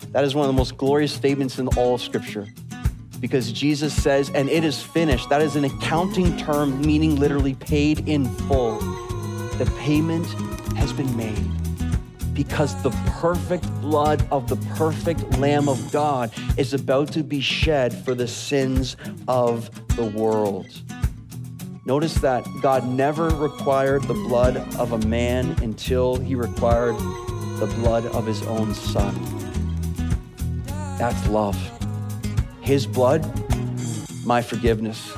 That is one of the most glorious statements in all of Scripture, because Jesus says, and it is finished. That is an accounting term, meaning literally paid in full. The payment has been made because the perfect blood of the perfect Lamb of God is about to be shed for the sins of the world. Notice that God never required the blood of a man until he required the blood of his own son. That's love. His blood, my forgiveness.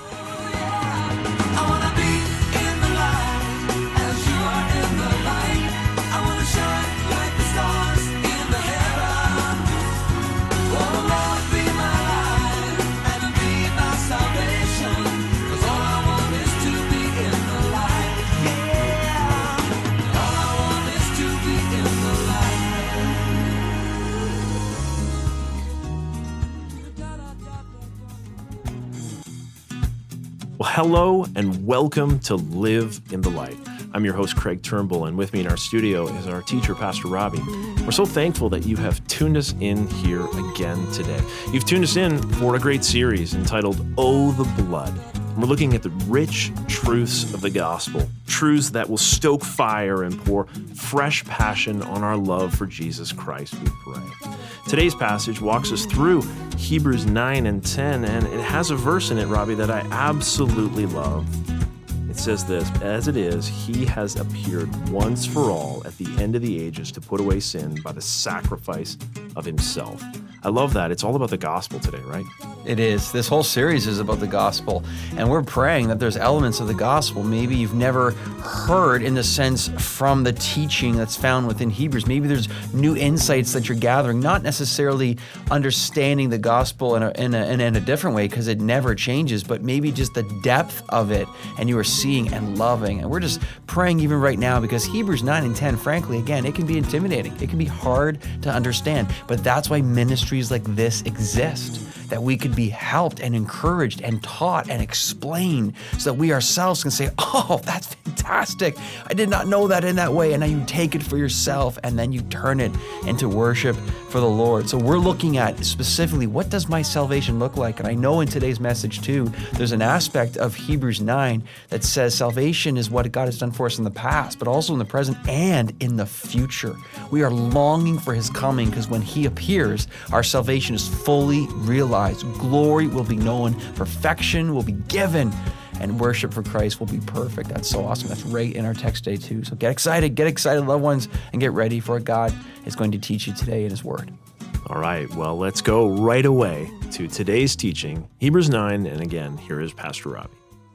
Well, hello and welcome to Live in the Light. I'm your host, Craig Turnbull, and with me in our studio is our teacher, Pastor Robbie. We're so thankful that you have tuned us in here again today. You've tuned us in for a great series entitled, Oh, the Blood. We're looking at the rich truths of the gospel, truths that will stoke fire and pour fresh passion on our love for Jesus Christ, we pray. Today's passage walks us through Hebrews 9 and 10, and it has a verse in it, Robbie, that I absolutely love. It says this, as it is, he has appeared once for all at the end of the ages to put away sin by the sacrifice of himself. I love that. It's all about the gospel today, right? It is. This whole series is about the gospel, and we're praying that there's elements of the gospel maybe you've never heard in the sense from the teaching that's found within Hebrews. Maybe there's new insights that you're gathering, not necessarily understanding the gospel in a different way because it never changes, but maybe just the depth of it, and you are seeing and loving. And we're just praying even right now because Hebrews 9 and 10, frankly, again, it can be intimidating. It can be hard to understand, but that's why ministries like this exist, that we could be helped and encouraged and taught and explained so that we ourselves can say, oh, that's fantastic. I did not know that in that way. And now you take it for yourself and then you turn it into worship for the Lord. So we're looking at specifically, what does my salvation look like? And I know in today's message too, there's an aspect of Hebrews 9 that says salvation is what God has done for us in the past, but also in the present and in the future. We are longing for his coming because when he appears, our salvation is fully realized. Glory will be known, perfection will be given, and worship for Christ will be perfect. That's so awesome. That's right in our text today too. So get excited, loved ones, and get ready for what God is going to teach you today in his word. All right, well, let's go right away to today's teaching, Hebrews 9, and again, here is Pastor Robbie.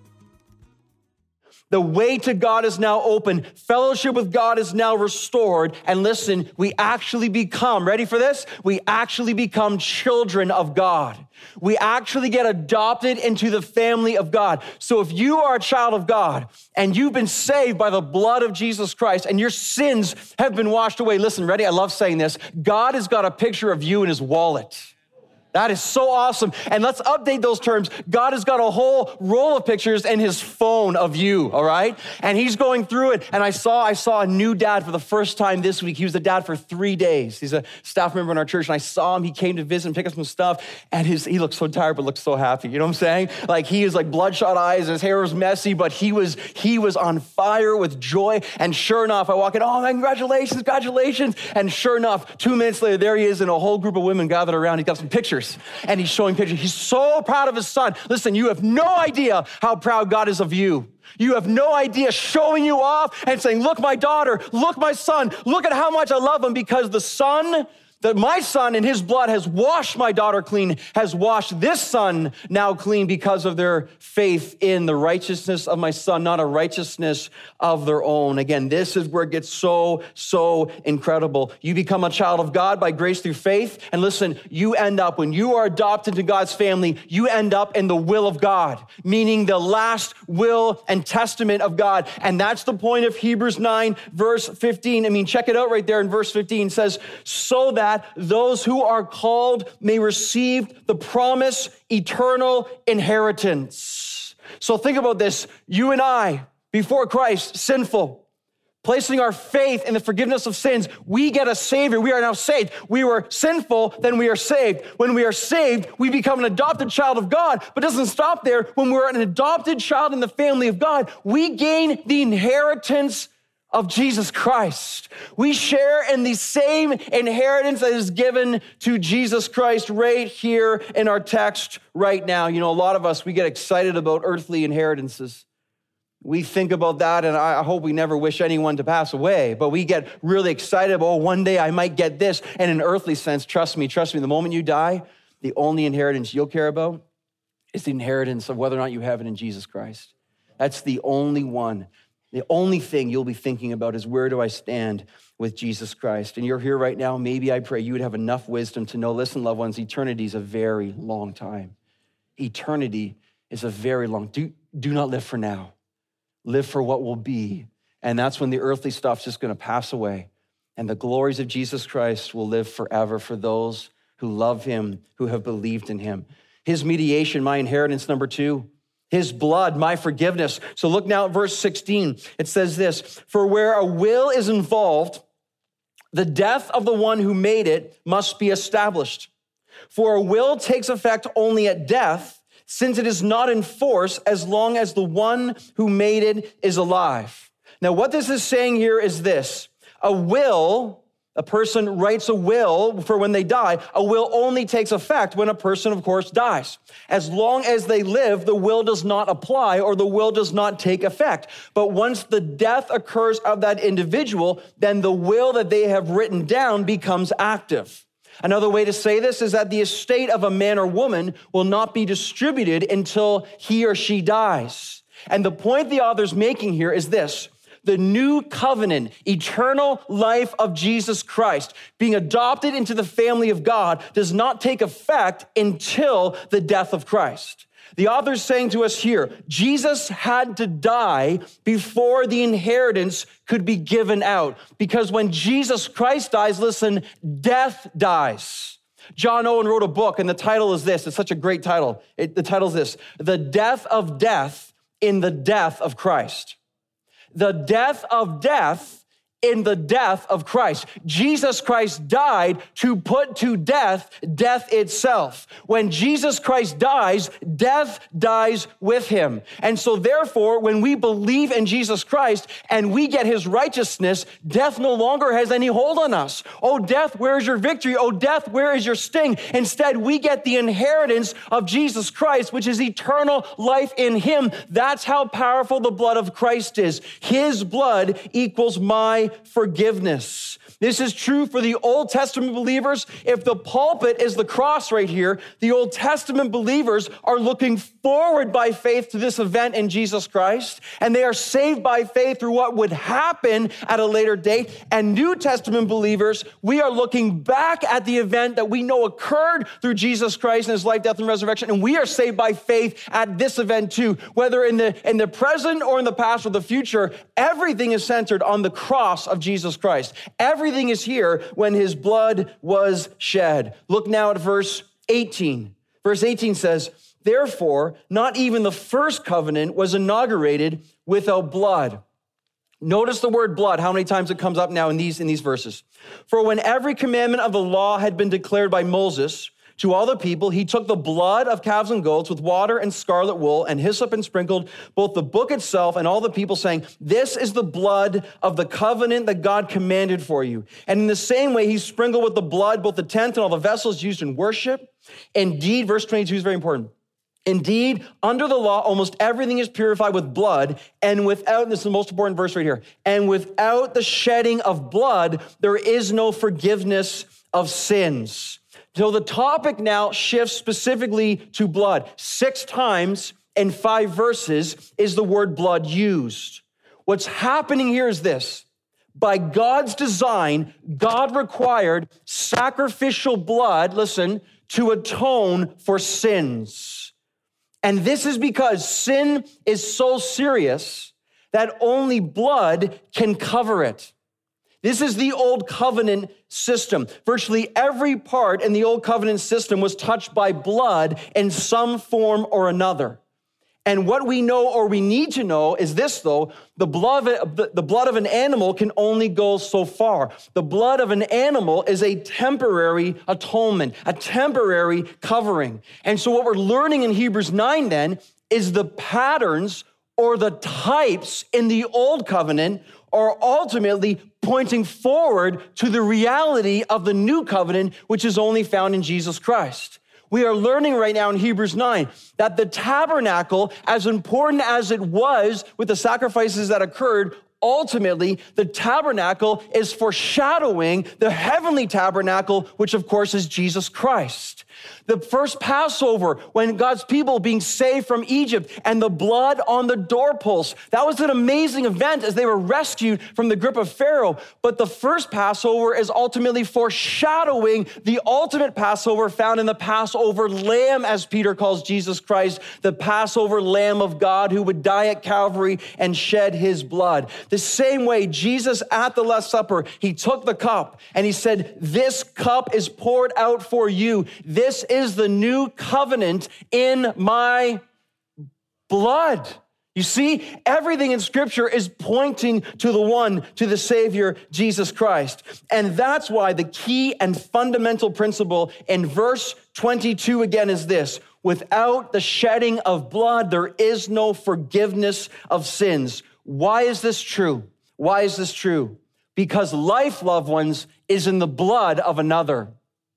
The way to God is now open. Fellowship with God is now restored. And listen, we actually become, ready for this? We actually become children of God. We actually get adopted into the family of God. So if you are a child of God and you've been saved by the blood of Jesus Christ and your sins have been washed away, listen, ready? I love saying this. God has got a picture of you in his wallet. That is so awesome. And let's update those terms. God has got a whole roll of pictures in his phone of you, all right? And he's going through it. And I saw a new dad for the first time this week. He was a dad for 3 days. He's a staff member in our church. And I saw him. He came to visit and pick up some stuff. And he looked so tired, but looked so happy. You know what I'm saying? Like he is like bloodshot eyes and his hair was messy, but he was on fire with joy. And sure enough, I walk in, oh man, congratulations. And sure enough, 2 minutes later, there he is and a whole group of women gathered around. He's got some pictures. And he's showing pictures. He's so proud of his son. Listen, you have no idea how proud God is of you. You have no idea, showing you off and saying, look, my daughter, look, my son, look at how much I love him, because my son in his blood has washed my daughter clean, has washed this son now clean because of their faith in the righteousness of my son, not a righteousness of their own. Again, this is where it gets so incredible. You become a child of God by grace through faith. And listen, when you are adopted to God's family, you end up in the will of God, meaning the last will and testament of God. And that's the point of Hebrews 9, verse 15. I mean, check it out right there in verse 15. It says, so that those who are called may receive the promised eternal inheritance. So think about this. You and I, before Christ, sinful, placing our faith in the forgiveness of sins, we get a Savior. We are now saved. We were sinful, then we are saved. When we are saved, we become an adopted child of God, but it doesn't stop there. When we're an adopted child in the family of God, we gain the inheritance of Jesus Christ. We share in the same inheritance that is given to Jesus Christ right here in our text right now. You know, a lot of us, we get excited about earthly inheritances. We think about that, and I hope we never wish anyone to pass away, but we get really excited about, oh, one day I might get this. And in an earthly sense, trust me, the moment you die, the only inheritance you'll care about is the inheritance of whether or not you have it in Jesus Christ. That's the only one. The only thing you'll be thinking about is, where do I stand with Jesus Christ? And you're here right now, maybe I pray you would have enough wisdom to know, listen, loved ones, eternity is a very long time. Eternity is a very long, do not live for now. Live for what will be. And that's when the earthly stuff's just going to pass away. And the glories of Jesus Christ will live forever for those who love him, who have believed in him. His mediation, my inheritance, number 2. His blood, my forgiveness. So look now at verse 16. It says this, for where a will is involved, the death of the one who made it must be established. For a will takes effect only at death, since it is not in force as long as the one who made it is alive. Now, what this is saying here is this. A will, a person writes a will for when they die. A will only takes effect when a person, of course, dies. As long as they live, the will does not apply or the will does not take effect. But once the death occurs of that individual, then the will that they have written down becomes active. Another way to say this is that the estate of a man or woman will not be distributed until he or she dies. And the point the author's making here is this. The new covenant, eternal life of Jesus Christ, being adopted into the family of God, does not take effect until the death of Christ. The author's saying to us here, Jesus had to die before the inheritance could be given out. Because when Jesus Christ dies, listen, death dies. John Owen wrote a book, and the title is this. It's such a great title. The title is this, The Death of Death in the Death of Christ. The death of death in the death of Christ. Jesus Christ died to put to death death itself. When Jesus Christ dies, death dies with him. And so therefore, when we believe in Jesus Christ and we get his righteousness, death no longer has any hold on us. Oh, death, where is your victory? Oh, death, where is your sting? Instead, we get the inheritance of Jesus Christ, which is eternal life in him. That's how powerful the blood of Christ is. His blood equals my forgiveness. This is true for the Old Testament believers. If the pulpit is the cross right here, the Old Testament believers are looking forward by faith to this event in Jesus Christ, and they are saved by faith through what would happen at a later date. And New Testament believers, we are looking back at the event that we know occurred through Jesus Christ and his life, death, and resurrection, and we are saved by faith at this event too. Whether in the present or in the past or the future, everything is centered on the cross of Jesus Christ. Everything is here when his blood was shed. Look now at verse 18. Verse 18 says, therefore, not even the first covenant was inaugurated without blood. Notice the word blood, how many times it comes up now in these verses. For when every commandment of the law had been declared by Moses to all the people, he took the blood of calves and goats with water and scarlet wool and hyssop and sprinkled both the book itself and all the people, saying, this is the blood of the covenant that God commanded for you. And in the same way, he sprinkled with the blood both the tent and all the vessels used in worship. Indeed, verse 22 is very important. Indeed, under the law, almost everything is purified with blood, and without, this is the most important verse right here, and without the shedding of blood, there is no forgiveness of sins. So the topic now shifts specifically to blood. 6 times in 5 verses is the word blood used. What's happening here is this. By God's design, God required sacrificial blood, listen, to atone for sins. And this is because sin is so serious that only blood can cover it. This is the old covenant system. Virtually every part in the old covenant system was touched by blood in some form or another. And what we know or we need to know is this, though: the blood of an animal can only go so far. The blood of an animal is a temporary atonement, a temporary covering. And so what we're learning in Hebrews 9 then is the patterns or the types in the old covenant are ultimately pointing forward to the reality of the new covenant, which is only found in Jesus Christ. We are learning right now in Hebrews 9 that the tabernacle, as important as it was with the sacrifices that occurred, ultimately, the tabernacle is foreshadowing the heavenly tabernacle, which of course is Jesus Christ. The first Passover, when God's people being saved from Egypt and the blood on the doorposts, that was an amazing event as they were rescued from the grip of Pharaoh. But the first Passover is ultimately foreshadowing the ultimate Passover found in the Passover lamb, as Peter calls Jesus Christ, the Passover Lamb of God who would die at Calvary and shed his blood. The same way Jesus at the Last Supper, he took the cup and he said, "This cup is poured out for you. This is the new covenant in my blood." You see, everything in Scripture is pointing to the one, to the Savior, Jesus Christ. And that's why the key and fundamental principle in verse 22 again is this: without the shedding of blood, there is no forgiveness of sins. Why is this true? Why is this true? Because life, loved ones, is in the blood of another.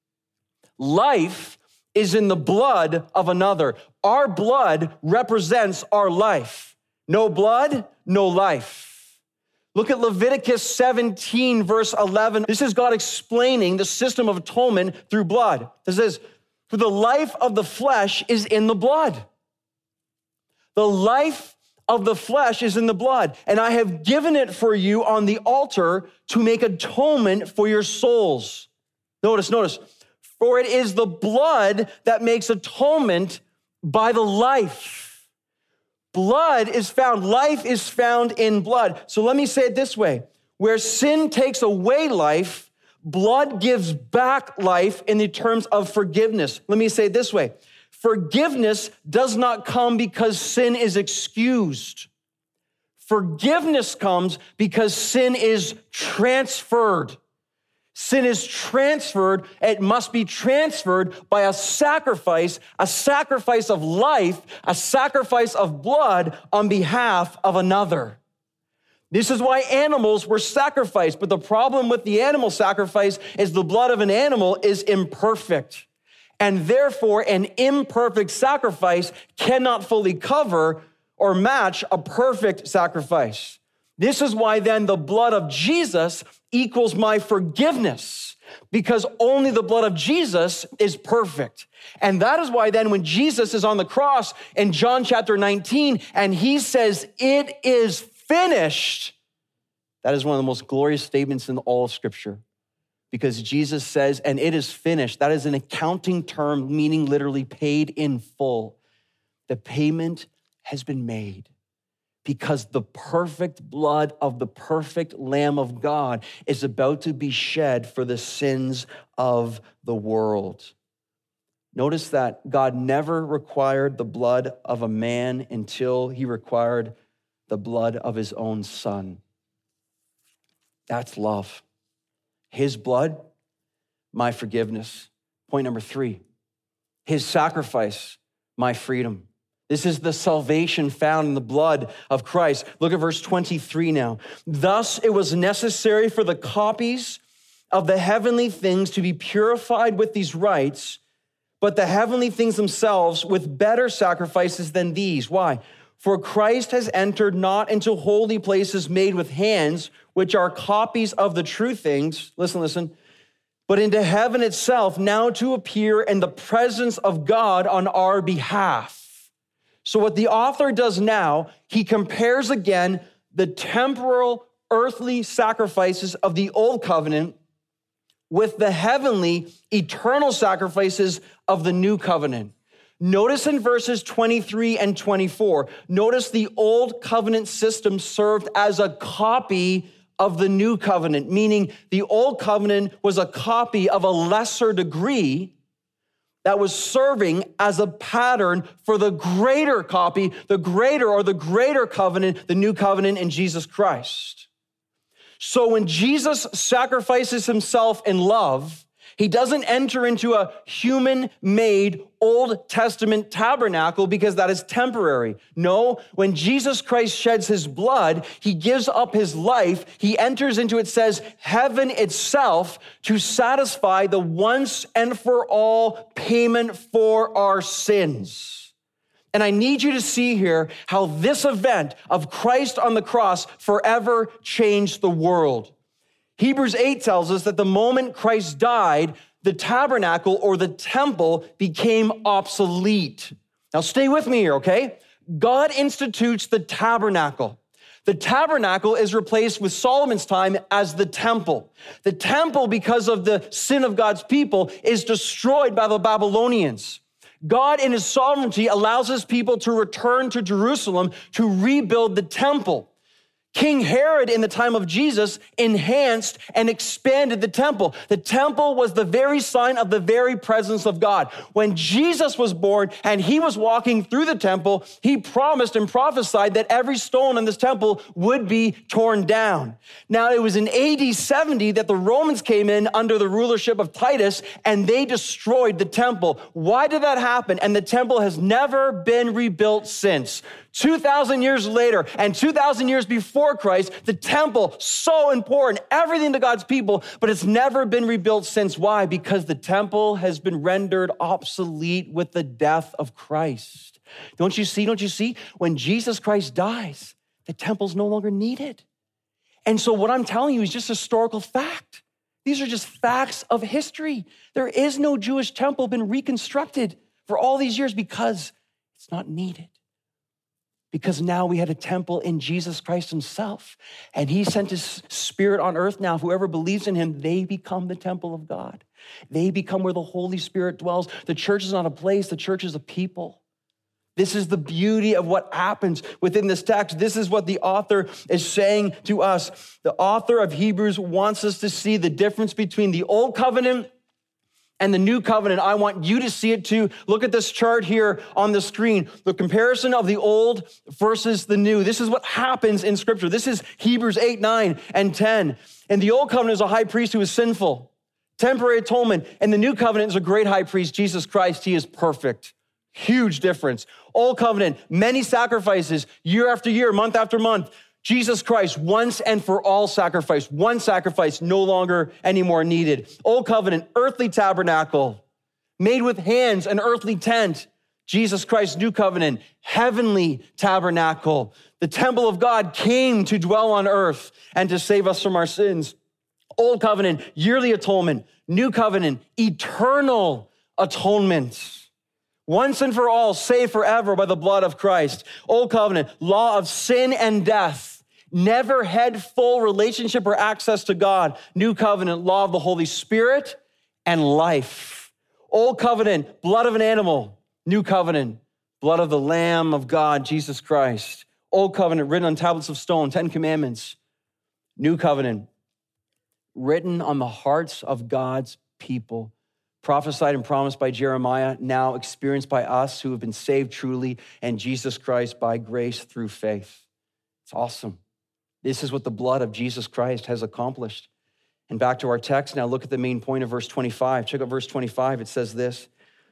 Life is in the blood of another. Our blood represents our life. No blood, no life. Look at Leviticus 17, verse 11. This is God explaining the system of atonement through blood. It says, "For the life of the flesh is in the blood." The life of the flesh is in the blood, and I have given it for you on the altar to make atonement for your souls. Notice. For it is the blood that makes atonement by the life. Blood is found, life is found in blood. So let me say it this way: where sin takes away life, blood gives back life in the terms of forgiveness. Let me say it this way: forgiveness does not come because sin is excused. Forgiveness comes because sin is transferred. Sin is transferred. It must be transferred by a sacrifice of life, a sacrifice of blood on behalf of another. This is why animals were sacrificed. But the problem with the animal sacrifice is the blood of an animal is imperfect. And therefore, an imperfect sacrifice cannot fully cover or match a perfect sacrifice. This is why then the blood of Jesus equals my forgiveness, because only the blood of Jesus is perfect. And that is why then when Jesus is on the cross in John chapter 19, and he says, "It is finished," that is one of the most glorious statements in all of Scripture, because Jesus says, "And it is finished." That is an accounting term meaning literally paid in full. The payment has been made, because the perfect blood of the perfect Lamb of God is about to be shed for the sins of the world. Notice that God never required the blood of a man until he required the blood of his own Son. That's love. His blood, my forgiveness. Point number 3, his sacrifice, my freedom. This is the salvation found in the blood of Christ. Look at verse 23 now. "Thus it was necessary for the copies of the heavenly things to be purified with these rites, but the heavenly things themselves with better sacrifices than these." Why? "For Christ has entered not into holy places made with hands, which are copies of the true things," listen, "but into heaven itself, now to appear in the presence of God on our behalf." So what the author does now, he compares again the temporal earthly sacrifices of the old covenant with the heavenly eternal sacrifices of the new covenant. Notice in verses 23 and 24, notice the old covenant system served as a copy of the new covenant, meaning the old covenant was a copy of a lesser degree, that was serving as a pattern for the greater copy, the greater covenant, the new covenant in Jesus Christ. So when Jesus sacrifices himself in love, he doesn't enter into a human-made Old Testament tabernacle because that is temporary. No, when Jesus Christ sheds his blood, he gives up his life. He enters into, it says, heaven itself to satisfy the once and for all payment for our sins. And I need you to see here how this event of Christ on the cross forever changed the world. Hebrews 8 tells us that the moment Christ died, the tabernacle or the temple became obsolete. Now stay with me here, okay? God institutes the tabernacle. The tabernacle is replaced with Solomon's time as the temple. The temple, because of the sin of God's people, is destroyed by the Babylonians. God in his sovereignty allows his people to return to Jerusalem to rebuild the temple. King Herod in the time of Jesus enhanced and expanded the temple. The temple was the very sign of the very presence of God. When Jesus was born and he was walking through the temple, he promised and prophesied that every stone in this temple would be torn down. Now, it was in AD 70 that the Romans came in under the rulership of Titus and they destroyed the temple. Why did that happen? And the temple has never been rebuilt since. 2,000 years later and 2,000 years before Christ, the temple, so important, everything to God's people, but it's never been rebuilt since. Why? Because the temple has been rendered obsolete with the death of Christ. Don't you see? When Jesus Christ dies, the temple's no longer needed. And so what I'm telling you is just historical fact. These are just facts of history. There is no Jewish temple been reconstructed for all these years because it's not needed. Because now we had a temple in Jesus Christ himself, and he sent his Spirit on earth. Now, whoever believes in him, they become the temple of God. They become where the Holy Spirit dwells. The church is not a place, the church is a people. This is the beauty of what happens within this text. This is what the author is saying to us. The author of Hebrews wants us to see the difference between the old covenant and the new covenant. I want you to see it too. Look at this chart here on the screen. The comparison of the old versus the new. This is what happens in Scripture. This is Hebrews 8, 9, and 10. And the old covenant is a high priest who is sinful, temporary atonement. And the new covenant is a great high priest, Jesus Christ. He is perfect. Huge difference. Old covenant, many sacrifices, year after year, month after month. Jesus Christ, once and for all sacrifice. One sacrifice, no longer anymore needed. Old covenant, earthly tabernacle, made with hands, an earthly tent. Jesus Christ, new covenant, heavenly tabernacle. The temple of God came to dwell on earth and to save us from our sins. Old covenant, yearly atonement. New covenant, eternal atonement. Once and for all, saved forever by the blood of Christ. Old covenant, law of sin and death. Never had full relationship or access to God. New covenant, law of the Holy Spirit and life. Old covenant, blood of an animal. New covenant, blood of the Lamb of God, Jesus Christ. Old covenant, written on tablets of stone, 10 commandments. New covenant, written on the hearts of God's people. Prophesied and promised by Jeremiah, now experienced by us who have been saved truly, and Jesus Christ by grace through faith. It's awesome. This is what the blood of Jesus Christ has accomplished. And back to our text, now look at the main point of verse 25. Check out verse 25. It says this,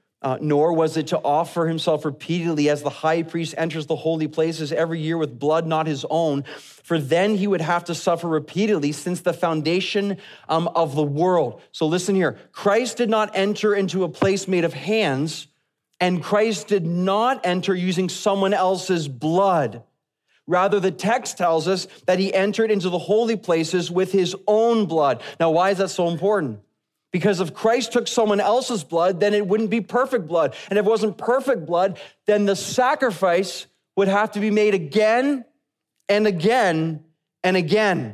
nor was it to offer himself repeatedly as the high priest enters the holy places every year with blood not his own, for then he would have to suffer repeatedly since the foundation of the world. So listen here, Christ did not enter into a place made of hands, and Christ did not enter using someone else's blood. Rather, the text tells us that he entered into the holy places with his own blood. Now, why is that so important? Because if Christ took someone else's blood, then it wouldn't be perfect blood. And if it wasn't perfect blood, then the sacrifice would have to be made again and again and again.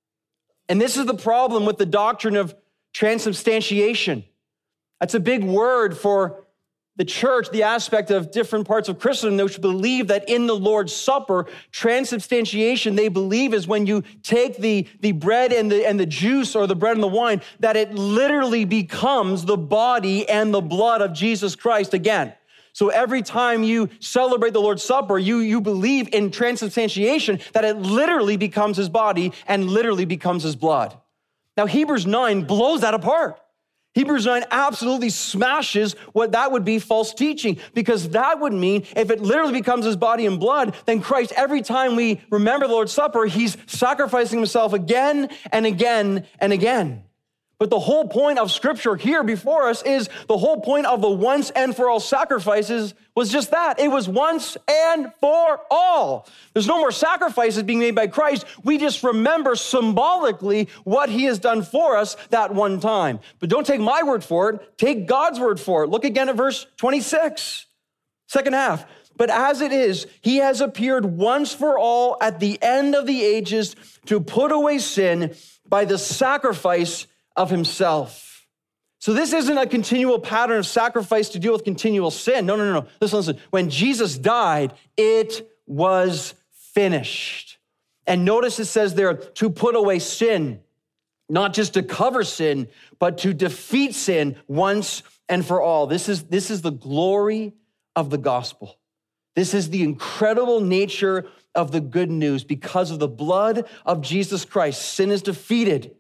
And this is the problem with the doctrine of transubstantiation. That's a big word for the church, the aspect of different parts of Christendom, which believe that in the Lord's Supper, transubstantiation, they believe is when you take the bread and the juice, or the bread and the wine, that it literally becomes the body and the blood of Jesus Christ again. So every time you celebrate the Lord's Supper, you believe in transubstantiation, that it literally becomes his body and literally becomes his blood. Now, Hebrews 9 blows that apart. Hebrews 9 absolutely smashes what that would be false teaching, because that would mean if it literally becomes his body and blood, then Christ, every time we remember the Lord's Supper, he's sacrificing himself again and again and again. But the whole point of Scripture here before us is the whole point of the once and for all sacrifices was just that. It was once and for all. There's no more sacrifices being made by Christ. We just remember symbolically what he has done for us that one time. But don't take my word for it. Take God's word for it. Look again at verse 26, second half. But as it is, he has appeared once for all at the end of the ages to put away sin by the sacrifice of himself. So this isn't a continual pattern of sacrifice to deal with continual sin. No. Listen. When Jesus died, it was finished. And notice it says there, to put away sin, not just to cover sin, but to defeat sin once and for all. This is the glory of the gospel. This is the incredible nature of the good news. Because of the blood of Jesus Christ, sin is defeated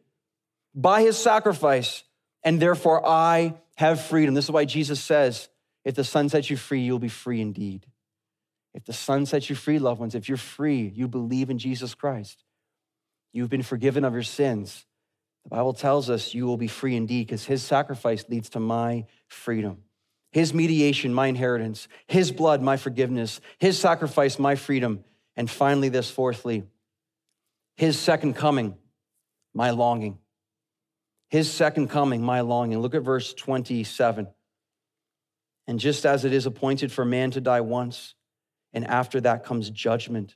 by his sacrifice, and therefore I have freedom. This is why Jesus says, if the Son sets you free, you'll be free indeed. If the Son sets you free, loved ones, if you're free, you believe in Jesus Christ, you've been forgiven of your sins. The Bible tells us you will be free indeed, because his sacrifice leads to my freedom. His mediation, my inheritance. His blood, my forgiveness. His sacrifice, my freedom. And finally this, fourthly, his second coming, my longing. His second coming, my longing. Look at verse 27. And just as it is appointed for man to die once, and after that comes judgment,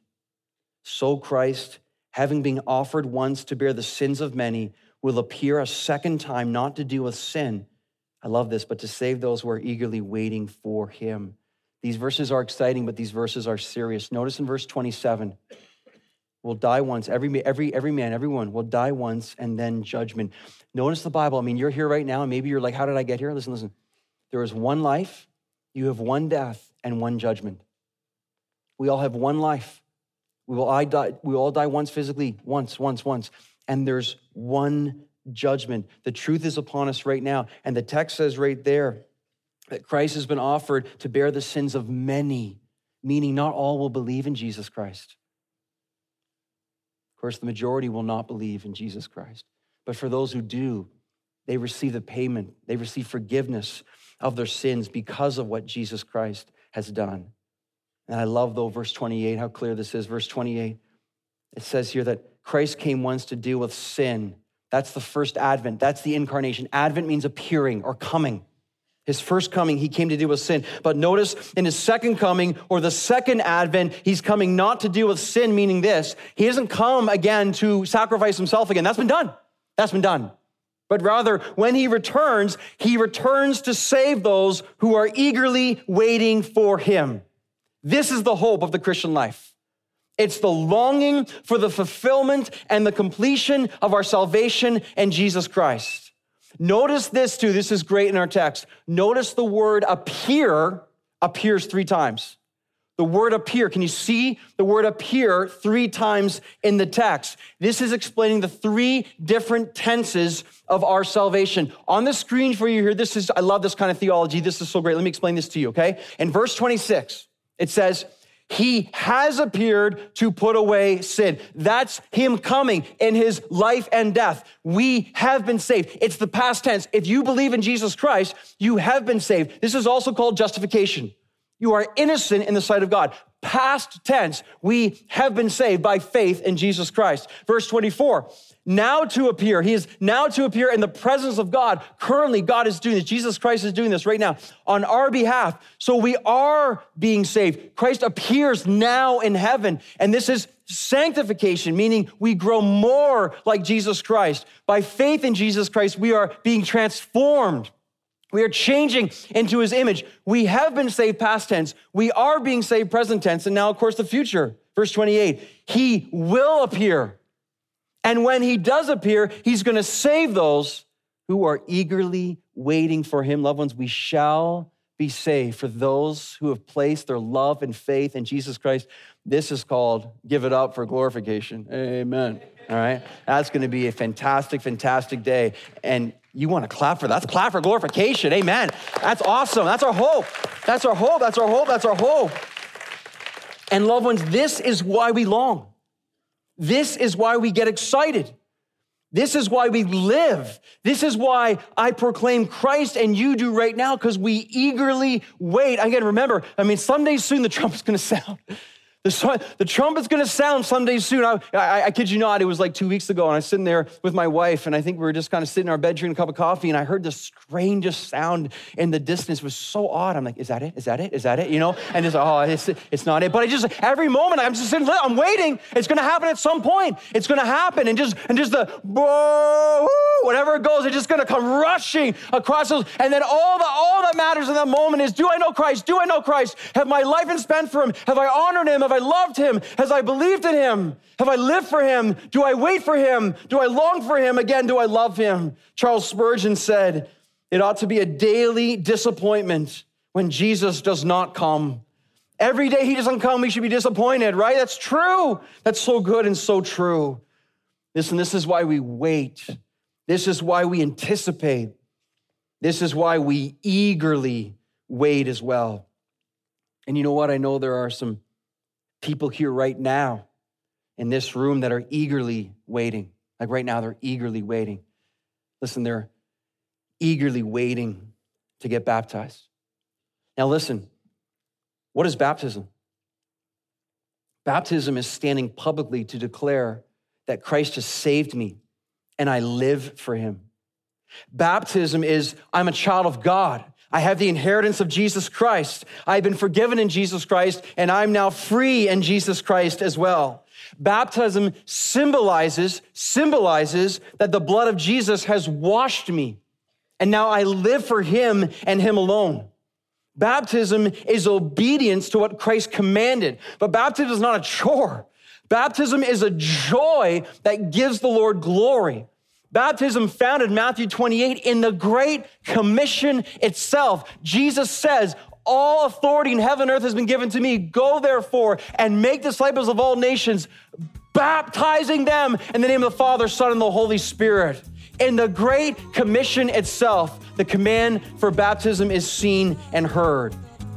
so Christ, having been offered once to bear the sins of many, will appear a second time, not to deal with sin. I love this, but to save those who are eagerly waiting for him. These verses are exciting, but these verses are serious. Notice in verse 27, will die once. Every man, everyone will die once, and then judgment. Notice the Bible. I mean, you're here right now, and maybe you're like, how did I get here? Listen. There is one life, you have one death, and one judgment. We all have one life. We all die once physically, once. And there's one judgment. The truth is upon us right now. And the text says right there that Christ has been offered to bear the sins of many, meaning not all will believe in Jesus Christ. Of course, the majority will not believe in Jesus Christ. But for those who do, they receive the payment. They receive forgiveness of their sins because of what Jesus Christ has done. And I love, though, verse 28, how clear this is. Verse 28, it says here that Christ came once to deal with sin. That's the first advent. That's the incarnation. Advent means appearing or coming. His first coming, he came to deal with sin. But notice in his second coming, or the second advent, he's coming not to deal with sin, meaning this. He doesn't come again to sacrifice himself again. That's been done. But rather, when he returns to save those who are eagerly waiting for him. This is the hope of the Christian life. It's the longing for the fulfillment and the completion of our salvation in Jesus Christ. Notice this too. This is great in our text. Notice the word appear appears 3 times. The word appear, can you see the word appear 3 times in the text? This is explaining the 3 different tenses of our salvation. On the screen for you here, I love this kind of theology. This is so great. Let me explain this to you, okay? In verse 26, it says, he has appeared to put away sin. That's him coming in his life and death. We have been saved. It's the past tense. If you believe in Jesus Christ, you have been saved. This is also called justification. You are innocent in the sight of God. Past tense, we have been saved by faith in Jesus Christ. Verse 24, now to appear. He is now to appear in the presence of God. Currently, God is doing this. Jesus Christ is doing this right now on our behalf. So we are being saved. Christ appears now in heaven. And this is sanctification, meaning we grow more like Jesus Christ. By faith in Jesus Christ, we are being transformed We are changing into his image. We have been saved past tense. We are being saved present tense. And now, of course, the future. Verse 28, he will appear. And when he does appear, he's going to save those who are eagerly waiting for him. Loved ones, we shall be saved for those who have placed their love and faith in Jesus Christ. This is called give it up for glorification. Amen. All right. That's going to be a fantastic, fantastic day. And you want to clap for that? Let's clap for glorification. Amen. That's awesome. That's our hope. That's our hope. That's our hope. That's our hope. And loved ones, this is why we long. This is why we get excited. This is why we live. This is why I proclaim Christ and you do right now, because we eagerly wait. Again, remember, someday soon the trumpet's going to sound. The trumpet's going to sound someday soon. I kid you not, it was like 2 weeks ago, and I was sitting there with my wife, and I think we were just kind of sitting in our bed drinking a cup of coffee, and I heard the strangest sound in the distance. It was so odd. I'm like, is that it? Is that it? Is that it? You know? And it's not it. But I just, every moment, I'm just sitting, I'm waiting. It's going to happen at some point. It's going to happen. And just the, whatever it goes, it's just going to come rushing across those. And then all that matters in that moment is, do I know Christ? Do I know Christ? Have my life been spent for him? Have I honored him? Have I loved him? Has I believed in him? Have I lived for him? Do I wait for him? Do I long for him? Again, do I love him? Charles Spurgeon said, it ought to be a daily disappointment when Jesus does not come. Every day he doesn't come, we should be disappointed, right? That's true. That's so good and so true. Listen, this is why we wait. This is why we anticipate. This is why we eagerly wait as well. And you know what? I know there are some people here right now in this room that are eagerly waiting. Like right now, they're eagerly waiting. Listen, they're eagerly waiting to get baptized. Now listen, what is baptism? Baptism is standing publicly to declare that Christ has saved me and I live for him. Baptism is, I'm a child of God. I have the inheritance of Jesus Christ. I've been forgiven in Jesus Christ, and I'm now free in Jesus Christ as well. Baptism symbolizes that the blood of Jesus has washed me, and now I live for him and him alone. Baptism is obedience to what Christ commanded, but baptism is not a chore. Baptism is a joy that gives the Lord glory. Baptism found in Matthew 28 in the Great Commission itself. Jesus says, all authority in heaven and earth has been given to me. Go therefore and make disciples of all nations, baptizing them in the name of the Father, Son, and the Holy Spirit. In the Great Commission itself, the command for baptism is seen and heard.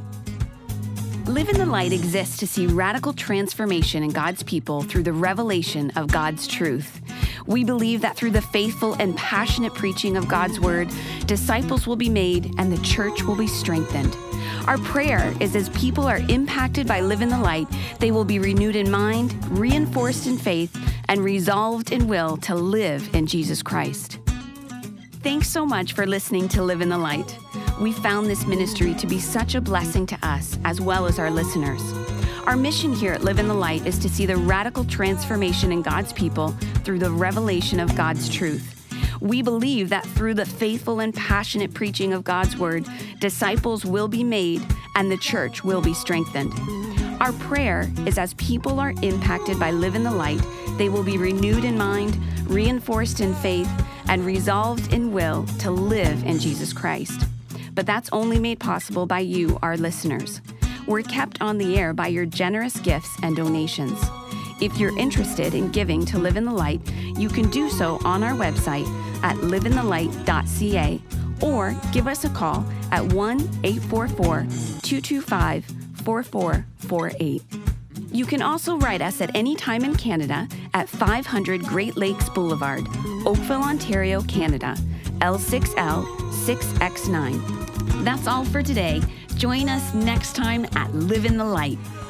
Live in the Light exists to see radical transformation in God's people through the revelation of God's truth. We believe that through the faithful and passionate preaching of God's word, disciples will be made and the church will be strengthened. Our prayer is as people are impacted by Live in the Light, they will be renewed in mind, reinforced in faith, and resolved in will to live in Jesus Christ. Thanks so much for listening to Live in the Light. We found this ministry to be such a blessing to us as well as our listeners. Our mission here at Live in the Light is to see the radical transformation in God's people through the revelation of God's truth. We believe that through the faithful and passionate preaching of God's word, disciples will be made and the church will be strengthened. Our prayer is as people are impacted by Live in the Light, they will be renewed in mind, reinforced in faith, and resolved in will to live in Jesus Christ. But that's only made possible by you, our listeners. We're kept on the air by your generous gifts and donations. If you're interested in giving to Live in the Light, you can do so on our website at liveinthelight.ca or give us a call at 1-844-225-4448. You can also write us at any time in Canada at 500 Great Lakes Boulevard, Oakville, Ontario, Canada, L6L 6X9. That's all for today. Join us next time at Live in the Light.